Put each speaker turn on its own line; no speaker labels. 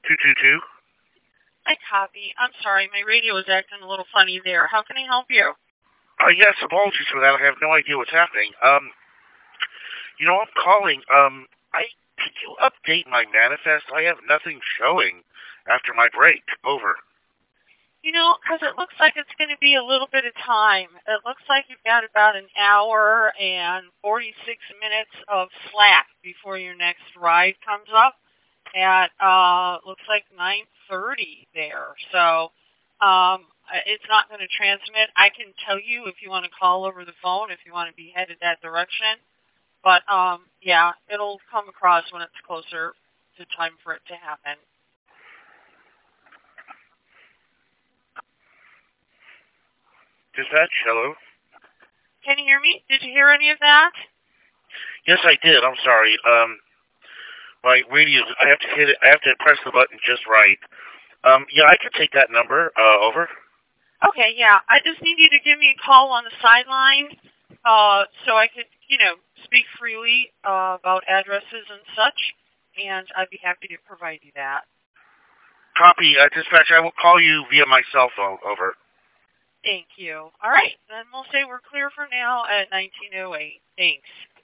222?
I copy. I'm sorry, my radio was acting a little funny there. How can I help you?
Yes, apologies for that. I have no idea what's happening. I'm calling. Could you update my manifest? I have nothing showing after my break. Over.
Because it looks like it's going to be a little bit of time. It looks like you've got about an hour and 46 minutes of slack before your next ride comes up at, looks like 9:30 there. So, it's not going to transmit. I can tell you if you want to call over the phone, if you want to be headed that direction. But, yeah, it'll come across when it's closer to time for it to happen.
Dispatch, hello?
Can you hear me? Did you hear any of that?
Yes, I did. I'm sorry. My radio, I have to hit it, I have to press the button just right. Yeah, I could take that number, over.
Okay, yeah. I just need you to give me a call on the sideline, so I could, speak freely about addresses and such, and I'd be happy to provide you that.
Copy, dispatch, I will call you via my cell phone, over.
Thank you. All right, then we'll say we're clear for now at 19:08. Thanks.